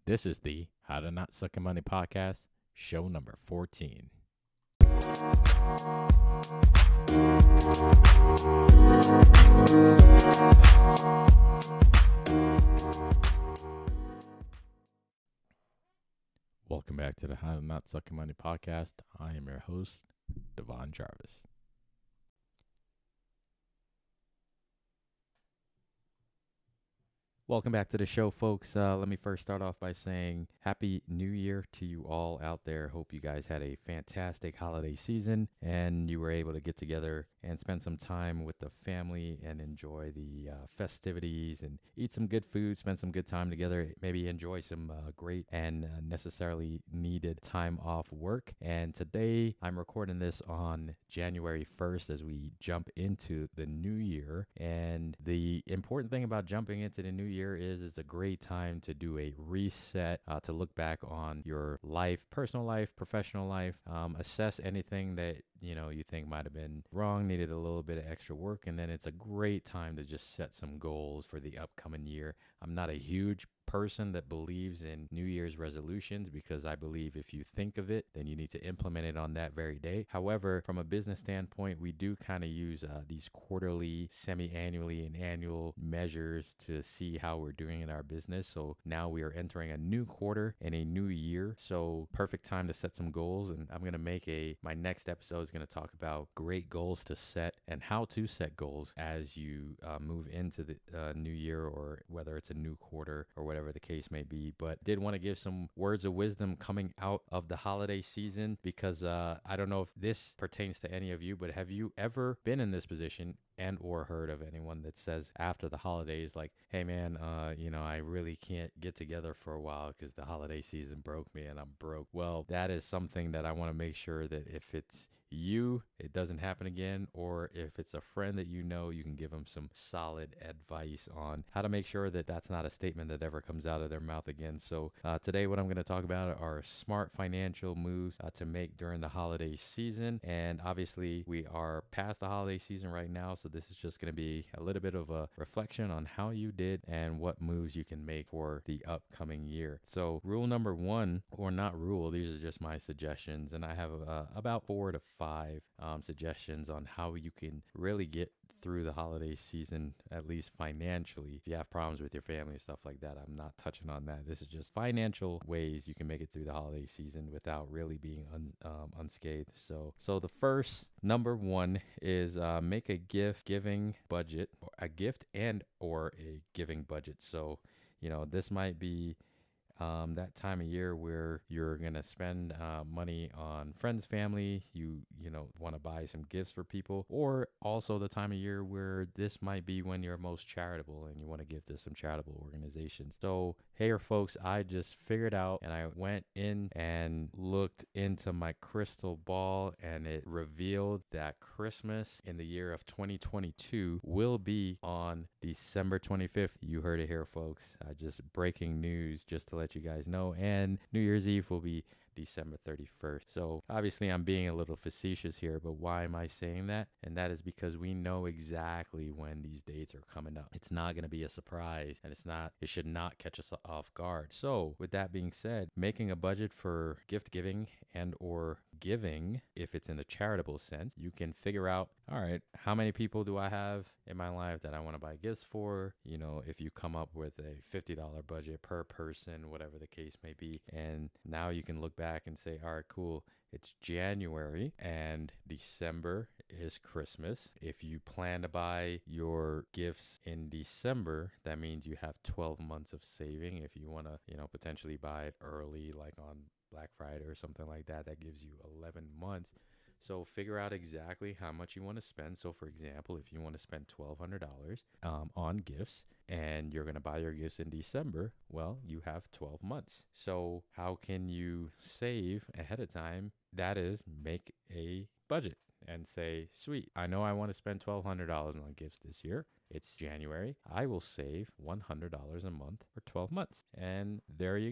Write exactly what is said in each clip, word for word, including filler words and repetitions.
This is the How to Not Suck at Money podcast, show number fourteen. Welcome back to the How to Not Suck at Money podcast. I am your host, Devon Jarvis. Welcome back to the show, folks. Uh, let me first start off by saying Happy New Year to you all out there. Hope you guys had a fantastic holiday season and you were able to get together and spend some time with the family and enjoy the uh, festivities and eat some good food, spend some good time together, maybe enjoy some uh, great and uh, necessarily needed time off work. And today I'm recording this on January first as we jump into the new year. And the important thing about jumping into the new year is it's a great time to do a reset, uh, to look back on your life, personal life, professional life, um, assess anything that you know you think might have been wrong, needed a little bit of extra work, and then it's a great time to just set some goals for the upcoming year. I'm not a huge person that believes in New Year's resolutions because I believe if you think of it, then you need to implement it on that very day. However, from a business standpoint, we do kind of use uh, these quarterly, semi-annually, and annual measures to see how we're doing in our business. So now we are entering a new quarter and a new year. So perfect time to set some goals. And I'm going to make a, my next episode is going to talk about great goals to set and how to set goals as you uh, move into the uh, new year, or whether it's a new quarter or whatever. Whatever the case may be. But did want to give some words of wisdom coming out of the holiday season, because uh, I don't know if this pertains to any of you, but have you ever been in this position and or heard of anyone that says after the holidays, like, hey man, uh, you know, I really can't get together for a while because the holiday season broke me and I'm broke? Well, that is something that I want to make sure that if it's you, it doesn't happen again, or if it's a friend that you know, you can give them some solid advice on how to make sure that that's not a statement that ever comes out of their mouth again. So uh, today what I'm going to talk about are smart financial moves uh, to make during the holiday season. And obviously we are past the holiday season right now, so this is just going to be a little bit of a reflection on how you did and what moves you can make for the upcoming year. So rule number one, or not rule, these are just my suggestions, and I have uh, about four to five um, suggestions on how you can really get through the holiday season, at least financially. If you have problems with your family and stuff like that, I'm not touching on that. This is just financial ways you can make it through the holiday season without really being un, um, unscathed. So, so the first number one is uh, make a gift giving budget, a gift and or a giving budget. So, you know, this might be Um, that time of year where you're going to spend uh, money on friends, family, you you know, want to buy some gifts for people, or also the time of year where this might be when you're most charitable and you want to give to some charitable organizations. So, hey folks, I just figured out, and I went in and looked into my crystal ball, and it revealed that Christmas in the year of twenty twenty-two will be on December twenty-fifth. You heard it here, folks. Uh, just breaking news, just to let you guys know. And New Year's Eve will be December thirty-first. So obviously I'm being a little facetious here, but why am I saying that? And that is because we know exactly when these dates are coming up. It's not going to be a surprise, and it's not, it should not catch us off guard. So with that being said, making a budget for gift giving and or giving, if it's in a charitable sense, you can figure out, all right, how many people do I have in my life that I want to buy gifts for? You know, if you come up with a fifty dollars budget per person, whatever the case may be, and now you can look back and say, all right, cool, it's January and December is Christmas. If you plan to buy your gifts in December, that means you have twelve months of saving. If you want to, you know, potentially buy it early, like on Black Friday or something like that, that gives you eleven months. So figure out exactly how much you want to spend. So for example, if you want to spend twelve hundred dollars um, on gifts and you're going to buy your gifts in December, well, you have twelve months. So how can you save ahead of time? That is, make a budget and say, sweet, I know I want to spend twelve hundred dollars on gifts this year. It's January. I will save one hundred dollars a month for twelve months. And there you go.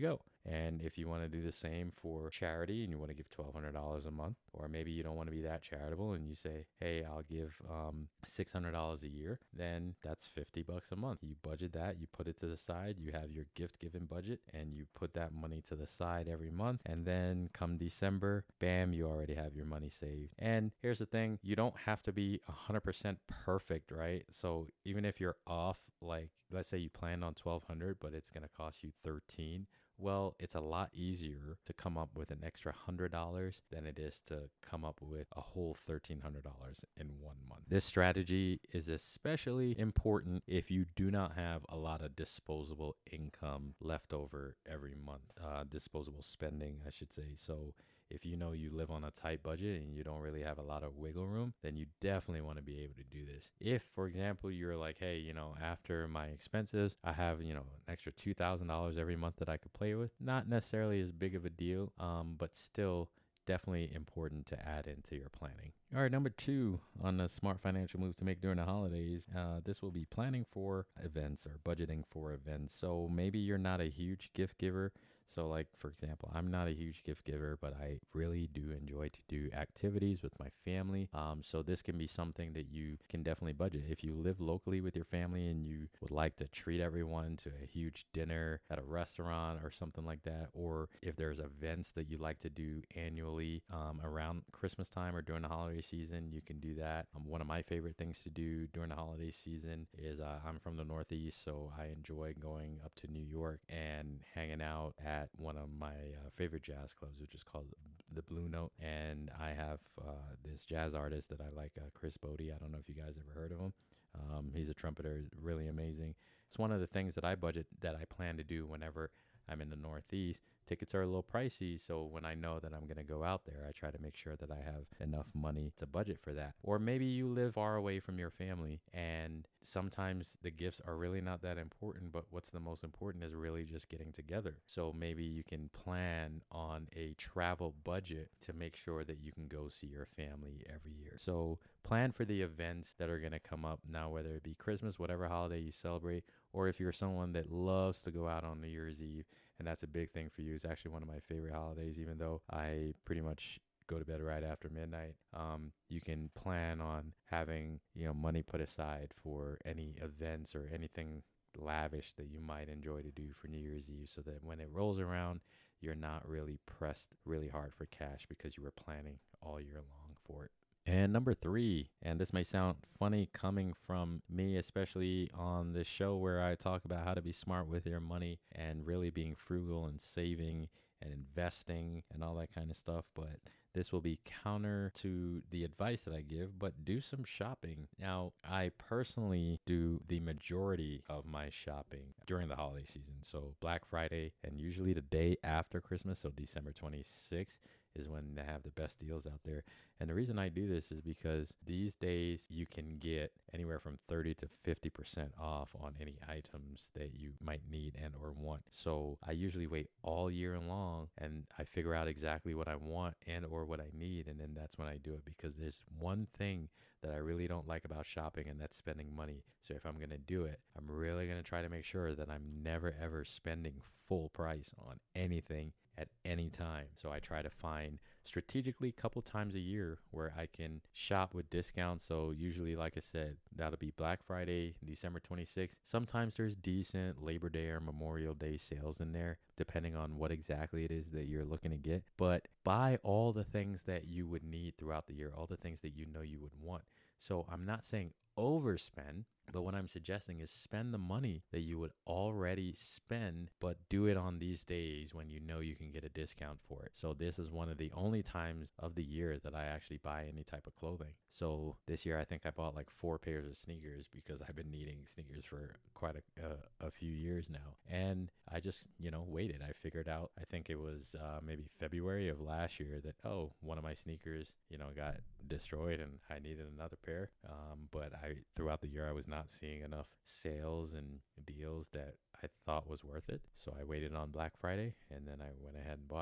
And if you want to do the same for charity and you want to give twelve hundred dollars a month, or maybe you don't want to be that charitable and you say, hey, I'll give um, six hundred dollars a year, then that's fifty bucks a month. You budget that, you put it to the side, you have your gift giving budget, and you put that money to the side every month. And then come December, bam, you already have your money saved. And here's the thing, you don't have to be one hundred percent perfect, right? So even if you're off, like let's say you planned on twelve hundred, but it's going to cost you thirteen. Well, it's a lot easier to come up with an extra one hundred dollars than it is to come up with a whole thirteen hundred dollars in one month. This strategy is especially important if you do not have a lot of disposable income left over every month, uh, disposable spending, I should say. So if you know you live on a tight budget and you don't really have a lot of wiggle room, then you definitely want to be able to do this. If, for example, you're like, hey, you know, after my expenses, I have, you know, an extra two thousand dollars every month that I could play with. Not necessarily as big of a deal, um, but still definitely important to add into your planning. All right, number two on the smart financial moves to make during the holidays, uh, this will be planning for events or budgeting for events. So maybe you're not a huge gift giver. So like, for example, I'm not a huge gift giver, but I really do enjoy to do activities with my family. Um, so this can be something that you can definitely budget. If you live locally with your family and you would like to treat everyone to a huge dinner at a restaurant or something like that, or if there's events that you like to do annually um, around Christmas time or during the holiday season, you can do that. Um, one of my favorite things to do during the holiday season is uh, I'm from the Northeast, so I enjoy going up to New York and hanging out at at one of my uh, favorite jazz clubs, which is called the Blue Note. And I have uh, this jazz artist that I like, uh, Chris Bodie. I don't know if you guys ever heard of him. Um, he's a trumpeter, really amazing. It's one of the things that I budget, that I plan to do whenever I'm in the Northeast. Tickets are a little pricey, so when I know that I'm going to go out there, I try to make sure that I have enough money to budget for that. Or maybe you live far away from your family, and sometimes the gifts are really not that important, but what's the most important is really just getting together. So maybe you can plan on a travel budget to make sure that you can go see your family every year. So plan for the events that are going to come up now, whether it be Christmas, whatever holiday you celebrate, or if you're someone that loves to go out on New Year's Eve, and that's a big thing for you. It's actually one of my favorite holidays, even though I pretty much go to bed right after midnight. Um, you can plan on having, you know, money put aside for any events or anything lavish that you might enjoy to do for New Year's Eve, so that when it rolls around, you're not really pressed really hard for cash because you were planning all year long for it. And number three, and this may sound funny coming from me, especially on this show where I talk about how to be smart with your money and really being frugal and saving and investing and all that kind of stuff, but this will be counter to the advice that I give, but do some shopping. Now, I personally do the majority of my shopping during the holiday season. So Black Friday and usually the day after Christmas, so December twenty-sixth, is when they have the best deals out there. And the reason I do this is because these days you can get anywhere from thirty to fifty percent off on any items that you might need and or want. So I usually wait all year long and I figure out exactly what I want and or what I need, and then that's when I do it, because there's one thing that I really don't like about shopping, and that's spending money. So if I'm going to do it, I'm really going to try to make sure that I'm never ever spending full price on anything at any time. So I try to find strategically a couple times a year where I can shop with discounts. So usually, like I said, that'll be Black Friday, December twenty-sixth. Sometimes there's decent Labor Day or Memorial Day sales in there, depending on what exactly it is that you're looking to get. But buy all the things that you would need throughout the year, all the things that you know you would want. So I'm not saying overspend, but what I'm suggesting is spend the money that you would already spend, but do it on these days when you know you can get a discount for it. So this is one of the only times of the year that I actually buy any type of clothing. So this year, I think I bought like four pairs of sneakers because I've been needing sneakers for quite a, a, a few years now. And I just, you know, waited. I figured out, I think it was uh, maybe February of last year that, oh, one of my sneakers, you know, got destroyed and I needed another pair. Um, but I, throughout the year, I was not seeing enough sales and deals that I thought was worth it. So I waited on Black Friday and then I went ahead and bought it.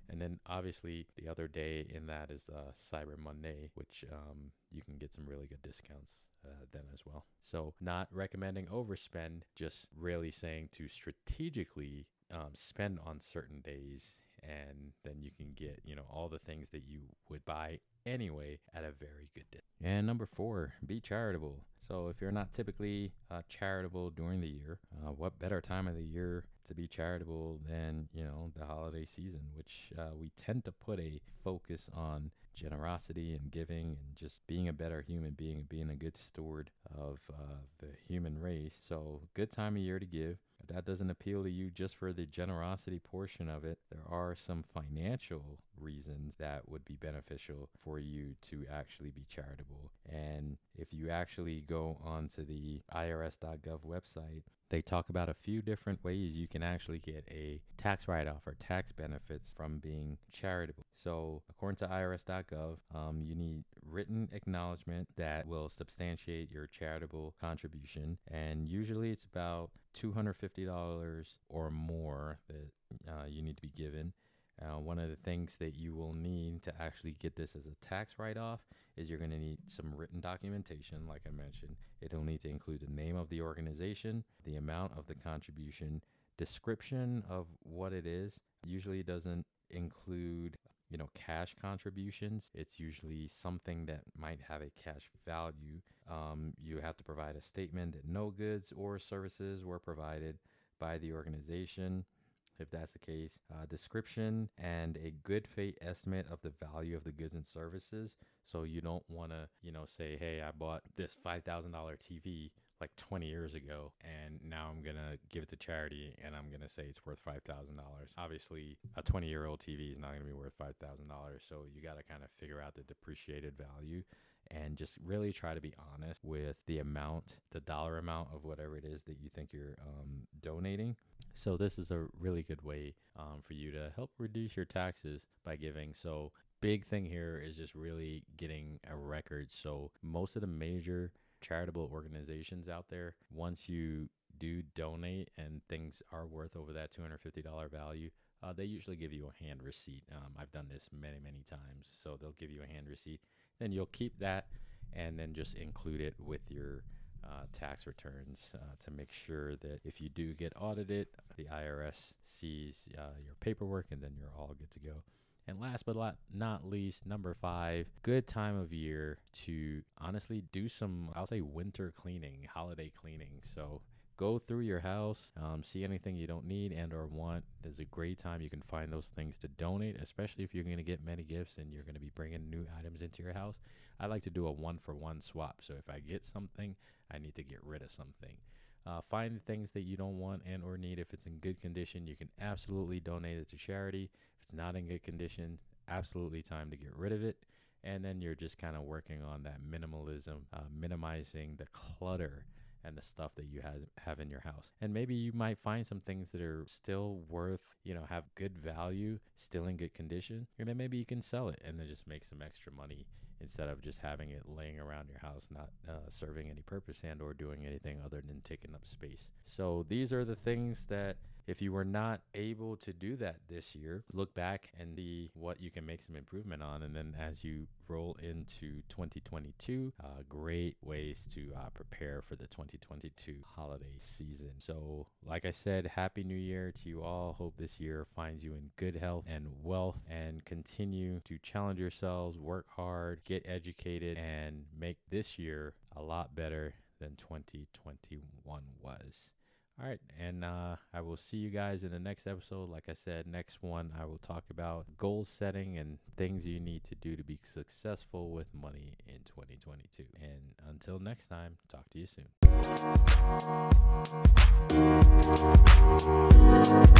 And then obviously the other day in that is uh, Cyber Monday, which um, you can get some really good discounts uh, then as well. So not recommending overspend, just really saying to strategically um, spend on certain days, and then you can get, you know, all the things that you would buy anyway at a very good deal. And number four, be charitable. So if you're not typically uh, charitable during the year, uh, what better time of the year to be charitable than, you know, the holiday season, which uh, we tend to put a focus on generosity and giving and just being a better human being, being a good steward of uh, the human race. So good time of year to give. If that doesn't appeal to you just for the generosity portion of it, there are some financial reasons that would be beneficial for you to actually be charitable. And if you actually go onto the I R S dot gov website, they talk about a few different ways you can actually get a tax write-off or tax benefits from being charitable. So according to I R S dot gov, um, you need written acknowledgement that will substantiate your charitable contribution. And usually it's about two hundred fifty dollars or more that uh, you need to be given. Uh, one of the things that you will need to actually get this as a tax write-off is you're going to need some written documentation, like I mentioned. It'll need to include the name of the organization, the amount of the contribution, description of what it is. Usually it doesn't include, you know, cash contributions. It's usually something that might have a cash value. Um, you have to provide a statement that no goods or services were provided by the organization. If that's the case, uh, description and a good faith estimate of the value of the goods and services. So you don't want to, you know, say, hey, I bought this five thousand dollars T V like twenty years ago, and now I'm going to give it to charity and I'm going to say it's worth five thousand dollars. Obviously, a twenty year old T V is not going to be worth five thousand dollars. So you got to kind of figure out the depreciated value and just really try to be honest with the amount, the dollar amount of whatever it is that you think you're um, donating. So this is a really good way um, for you to help reduce your taxes by giving. So big thing here is just really getting a record. So most of the major charitable organizations out there, once you do donate and things are worth over that two hundred fifty dollars value, uh, they usually give you a hand receipt. Um, I've done this many, many times. So they'll give you a hand receipt. Then you'll keep that and then just include it with your uh, tax returns uh, to make sure that if you do get audited, the I R S sees uh, your paperwork and then you're all good to go. And last but not least, number five, good time of year to honestly do some, I'll say winter cleaning, holiday cleaning. So go through your house, um, see anything you don't need and or want. There's a great time you can find those things to donate, especially if you're going to get many gifts and you're going to be bringing new items into your house. I like to do a one-for-one swap. So if I get something, I need to get rid of something. Uh, find things that you don't want and or need. If it's in good condition, you can absolutely donate it to charity. If it's not in good condition, absolutely time to get rid of it. And then you're just kind of working on that minimalism, uh, minimizing the clutter and the stuff that you have have in your house. And maybe you might find some things that are still worth, you know, have good value, still in good condition. And then maybe you can sell it and then just make some extra money instead of just having it laying around your house, not uh, serving any purpose and or doing anything other than taking up space. So these are the things that if you were not able to do that this year, look back and see what you can make some improvement on. And then as you roll into twenty twenty-two, uh, great ways to uh, prepare for the twenty twenty-two holiday season. So like I said, Happy New Year to you all. Hope this year finds you in good health and wealth, and continue to challenge yourselves, work hard, get educated, and make this year a lot better than twenty twenty-one was. All right, and uh, I will see you guys in the next episode. Like I said, next one, I will talk about goal setting and things you need to do to be successful with money in twenty twenty-two. And until next time, talk to you soon.